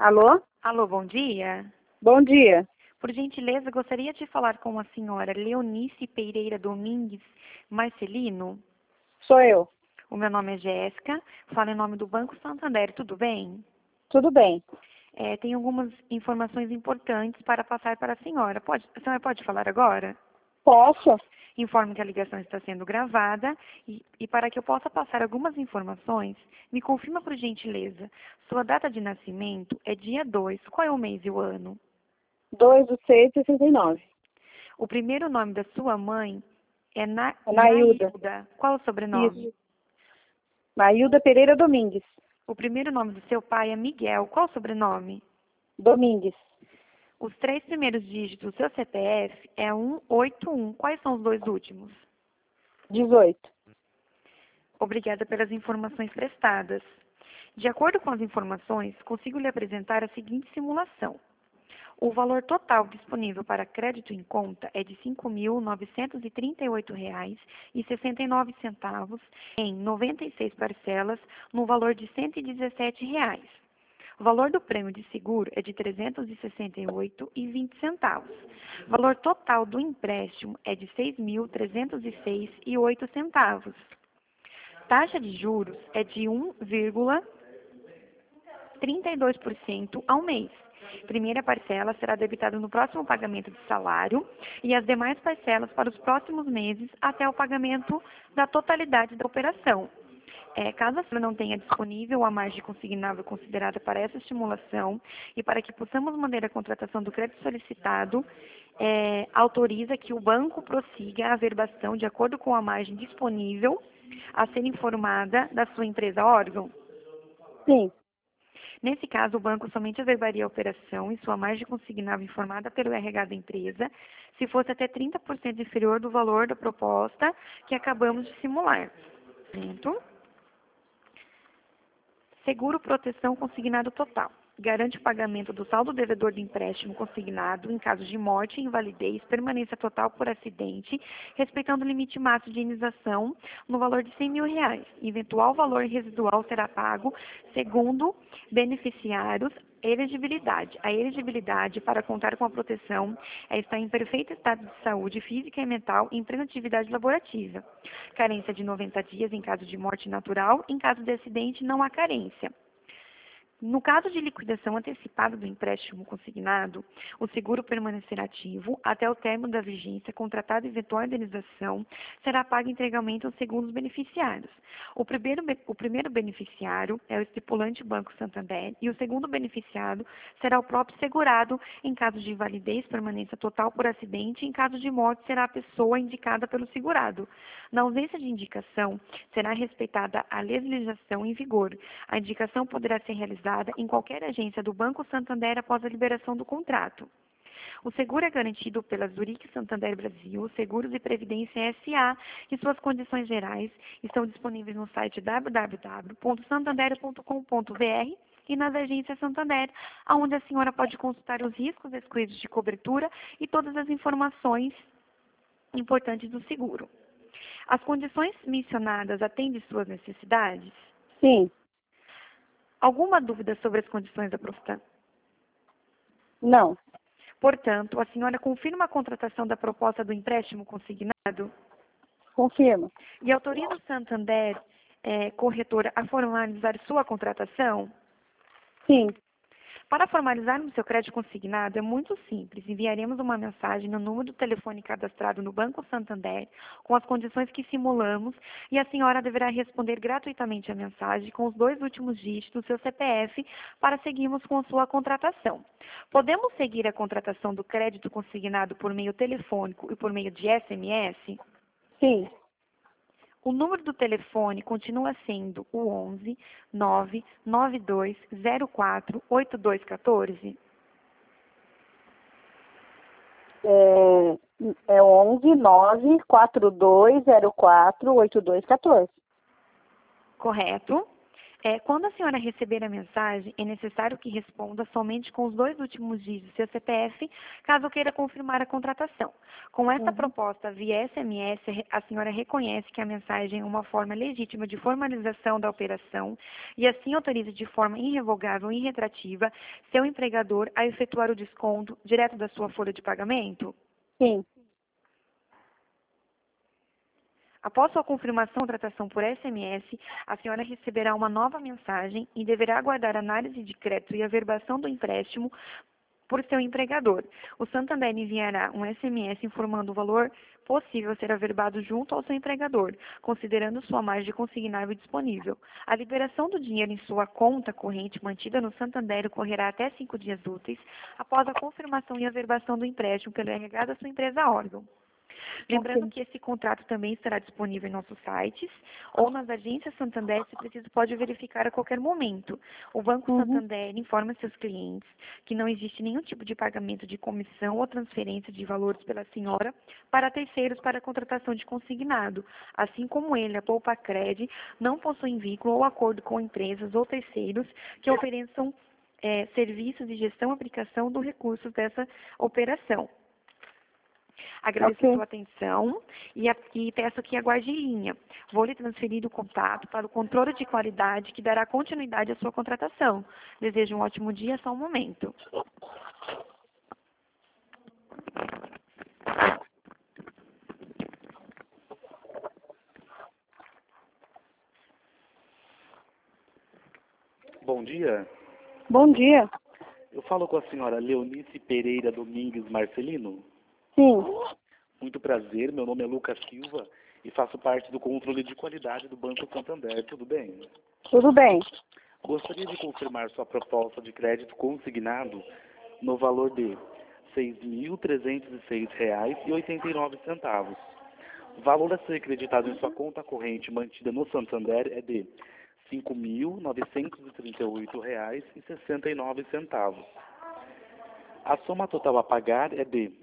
Alô? Alô, bom dia. Bom dia. Por gentileza, gostaria de falar com a senhora Leonice Pereira Domingues Marcelino. Sou eu. O meu nome é Jéssica, falo em nome do Banco Santander, tudo bem? Tudo bem. Tenho algumas informações importantes para passar para a senhora. A senhora pode falar agora? Posso? Informo que a ligação está sendo gravada e para que eu possa passar algumas informações, me confirma por gentileza. Sua data de nascimento é dia 2. Qual é o mês e o ano? 2/6/69. O primeiro nome da sua mãe é Nailda. Nailda. Qual é o sobrenome? Isso. Nailda Pereira Domingues. O primeiro nome do seu pai é Miguel. Qual é o sobrenome? Domingues. Os 3 primeiros dígitos do seu CPF é 181. Quais são os 2 últimos? 18. Obrigada pelas informações prestadas. De acordo com as informações, consigo lhe apresentar a seguinte simulação. O valor total disponível para crédito em conta é de R$ 5.938,69 em 96 parcelas, no valor de R$ 117. O valor do prêmio de seguro é de R$ 368,20. O valor total do empréstimo é de R$ 6.306,08. Taxa de juros é de 1,32% ao mês. Primeira parcela será debitada no próximo pagamento de salário e as demais parcelas para os próximos meses até o pagamento da totalidade da operação. Caso a senhora não tenha disponível a margem consignável considerada para essa estimulação e para que possamos manter a contratação do crédito solicitado, autoriza que o banco prossiga a averbação de acordo com a margem disponível a ser informada da sua empresa órgão? Sim. Nesse caso, o banco somente averbaria a operação em sua margem consignável informada pelo RH da empresa, se fosse até 30% inferior do valor da proposta que acabamos de simular. Seguro proteção consignado total. Garante o pagamento do saldo devedor do empréstimo consignado em caso de morte, invalidez, permanência total por acidente, respeitando o limite máximo de indenização no valor de R$ 100 mil. Eventual valor residual será pago segundo beneficiários. Elegibilidade. A elegibilidade para contar com a proteção é estar em perfeito estado de saúde física e mental em plena atividade laborativa. Carência de 90 dias em caso de morte natural. Em caso de acidente, não há carência. No caso de liquidação antecipada do empréstimo consignado, o seguro permanecerá ativo até o término da vigência, contratada eventual indenização será paga integralmente aos segundos beneficiários. O primeiro beneficiário é o estipulante Banco Santander e o segundo beneficiário será o próprio segurado em caso de invalidez, permanência total por acidente, e em caso de morte será a pessoa indicada pelo segurado. Na ausência de indicação, será respeitada a legislação em vigor. A indicação poderá ser realizada em qualquer agência do Banco Santander após a liberação do contrato. O seguro é garantido pela Zurich Santander Brasil, Seguros e Previdência S.A. e suas condições gerais estão disponíveis no site www.santander.com.br e nas agências Santander, onde a senhora pode consultar os riscos excluídos de cobertura e todas as informações importantes do seguro. As condições mencionadas atendem suas necessidades? Sim. Alguma dúvida sobre as condições da proposta? Não. Portanto, a senhora confirma a contratação da proposta do empréstimo consignado Confirmo. e autoriza o Santander, corretora, a formalizar sua contratação? Sim. Para formalizarmos seu crédito consignado é muito simples. Enviaremos uma mensagem no número do telefone cadastrado no Banco Santander com as condições que simulamos e a senhora deverá responder gratuitamente a mensagem com os 2 últimos dígitos do seu CPF para seguirmos com sua contratação. Podemos seguir a contratação do crédito consignado por meio telefônico e por meio de SMS? Sim. O número do telefone continua sendo o 11 99204 8214. É 11 94204 8214. Correto? Quando a senhora receber a mensagem, é necessário que responda somente com os 2 últimos dígitos do seu CPF, caso queira confirmar a contratação. Com esta Uhum. proposta via SMS, a senhora reconhece que a mensagem é uma forma legítima de formalização da operação e assim autoriza de forma irrevogável e irretrativa seu empregador a efetuar o desconto direto da sua folha de pagamento? Sim. Após sua confirmação ou tratação por SMS, a senhora receberá uma nova mensagem e deverá aguardar a análise de crédito e averbação do empréstimo por seu empregador. O Santander enviará um SMS informando o valor possível a ser averbado junto ao seu empregador, considerando sua margem consignável disponível. A liberação do dinheiro em sua conta corrente mantida no Santander ocorrerá até 5 dias úteis após a confirmação e averbação do empréstimo pelo RH da sua empresa órgão. Lembrando Ok. que esse contrato também estará disponível em nossos sites ou nas agências Santander, se preciso, pode verificar a qualquer momento. O Banco Uhum. Santander informa seus clientes que não existe nenhum tipo de pagamento de comissão ou transferência de valores pela senhora para terceiros para a contratação de consignado. Assim como ele, a Poupa-Cred, não possui vínculo ou acordo com empresas ou terceiros que ofereçam serviços de gestão e aplicação dos recursos dessa operação. Agradeço a Ok. sua atenção e peço que aguarde em linha. Vou lhe transferir o contato para o controle de qualidade que dará continuidade à sua contratação. Desejo um ótimo dia, só um momento. Bom dia. Bom dia. Eu falo com a senhora Leonice Pereira Domingues Marcelino. Sim. Muito prazer, meu nome é Lucas Silva e faço parte do controle de qualidade do Banco Santander. Tudo bem? Tudo bem. Gostaria de confirmar sua proposta de crédito consignado no valor de R$ 6.306,89. O valor a ser acreditado em sua conta corrente mantida no Santander é de R$ 5.938,69. A soma total a pagar é de R$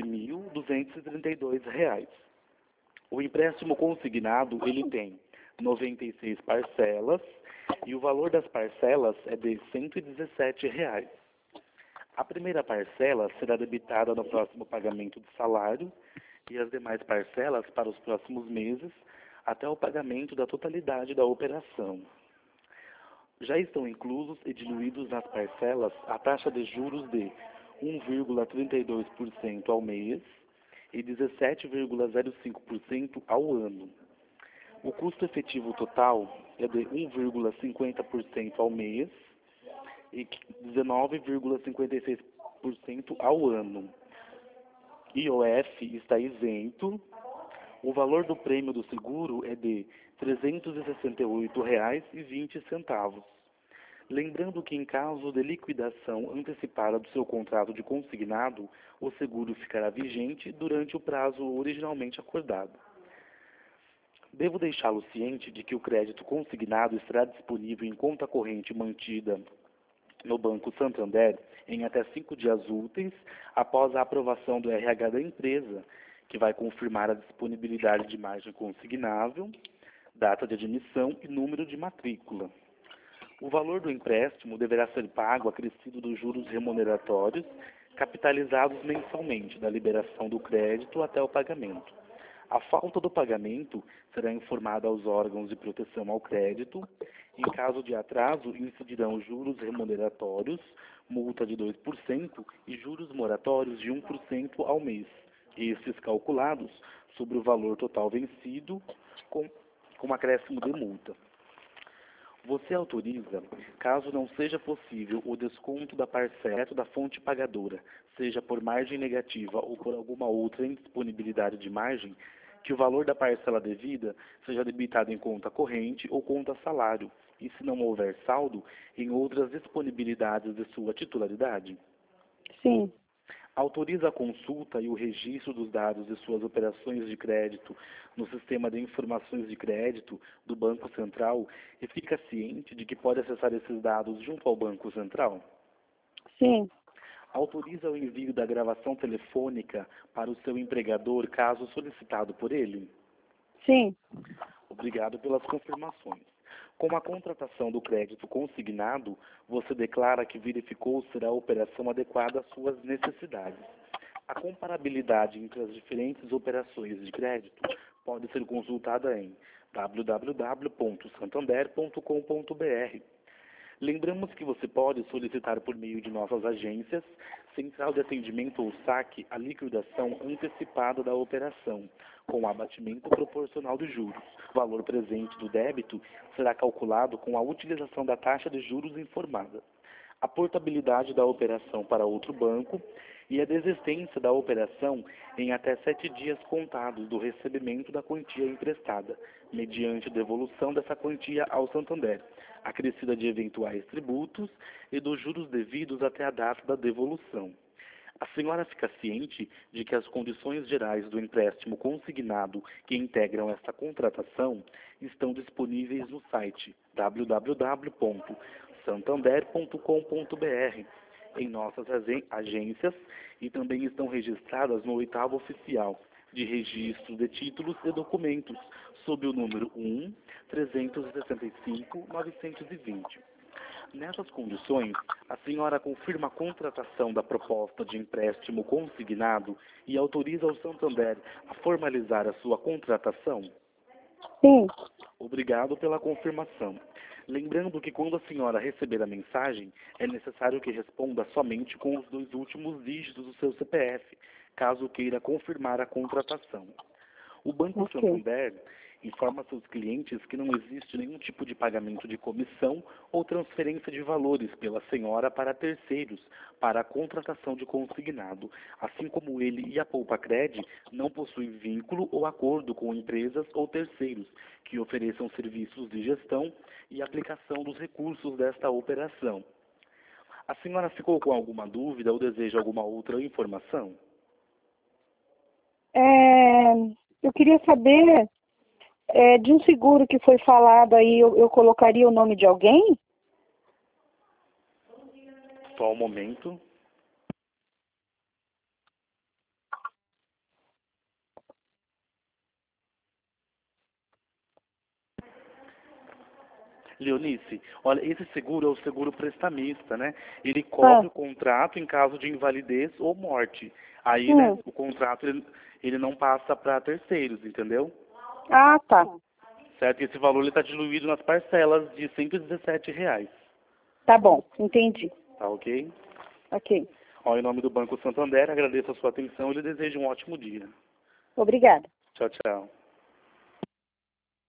11.232. O empréstimo consignado, ele tem 96 parcelas e o valor das parcelas é de R$ 117. A primeira parcela será debitada no próximo pagamento do salário e as demais parcelas para os próximos meses até o pagamento da totalidade da operação. Já estão inclusos e diluídos nas parcelas a taxa de juros de 1,32% ao mês e 17,05% ao ano. O custo efetivo total é de 1,50% ao mês e 19,56% ao ano. IOF está isento. O valor do prêmio do seguro é de R$ 368,20. Lembrando que em caso de liquidação antecipada do seu contrato de consignado, o seguro ficará vigente durante o prazo originalmente acordado. Devo deixá-lo ciente de que o crédito consignado estará disponível em conta corrente mantida no Banco Santander em até 5 dias úteis após a aprovação do RH da empresa, que vai confirmar a disponibilidade de margem consignável, data de admissão e número de matrícula. O valor do empréstimo deverá ser pago acrescido dos juros remuneratórios, capitalizados mensalmente da liberação do crédito até o pagamento. A falta do pagamento será informada aos órgãos de proteção ao crédito. Em caso de atraso, incidirão juros remuneratórios, multa de 2% e juros moratórios de 1% ao mês, estes calculados sobre o valor total vencido com acréscimo de multa. Você autoriza, caso não seja possível o desconto da parcela da fonte pagadora, seja por margem negativa ou por alguma outra indisponibilidade de margem, que o valor da parcela devida seja debitado em conta corrente ou conta salário, e se não houver saldo, em outras disponibilidades de sua titularidade? Sim. Autoriza a consulta e o registro dos dados de suas operações de crédito no sistema de informações de crédito do Banco Central e fica ciente de que pode acessar esses dados junto ao Banco Central? Sim. Autoriza o envio da gravação telefônica para o seu empregador, caso solicitado por ele? Sim. Obrigado pelas confirmações. Com a contratação do crédito consignado, você declara que verificou se a operação adequada às suas necessidades. A comparabilidade entre as diferentes operações de crédito pode ser consultada em www.santander.com.br. Lembramos que você pode solicitar por meio de nossas agências, Central de Atendimento ou SAC, a liquidação antecipada da operação, com abatimento proporcional dos juros. O valor presente do débito será calculado com a utilização da taxa de juros informada. A portabilidade da operação para outro banco e a desistência da operação em até 7 dias contados do recebimento da quantia emprestada, mediante devolução dessa quantia ao Santander, acrescida de eventuais tributos e dos juros devidos até a data da devolução. A senhora fica ciente de que as condições gerais do empréstimo consignado que integram esta contratação estão disponíveis no site www.santander.com.br, em nossas agências, e também estão registradas no 8º oficial de registro de títulos e documentos, sob o número 1-365-920. Nessas condições, a senhora confirma a contratação da proposta de empréstimo consignado e autoriza o Santander a formalizar a sua contratação? Sim. Obrigado pela confirmação. Lembrando que quando a senhora receber a mensagem, é necessário que responda somente com os 2 últimos dígitos do seu CPF, caso queira confirmar a contratação. O Banco Santander informa seus clientes que não existe nenhum tipo de pagamento de comissão ou transferência de valores pela senhora para terceiros para a contratação de consignado, assim como ele e a Poupacred não possuem vínculo ou acordo com empresas ou terceiros que ofereçam serviços de gestão e aplicação dos recursos desta operação. A senhora ficou com alguma dúvida ou deseja alguma outra informação? Eu queria saber, de um seguro que foi falado aí, eu colocaria o nome de alguém? Só um momento. Leonice, olha, esse seguro é o seguro prestamista, né? Ele cobre o contrato em caso de invalidez ou morte. Aí, né, o contrato ele não passa para terceiros, entendeu? Ah, tá. Certo? E esse valor está diluído nas parcelas de R$ 117. Tá bom, entendi. Tá ok? Ok. Ó, em nome do Banco Santander, agradeço a sua atenção e lhe desejo um ótimo dia. Obrigada. Tchau, tchau.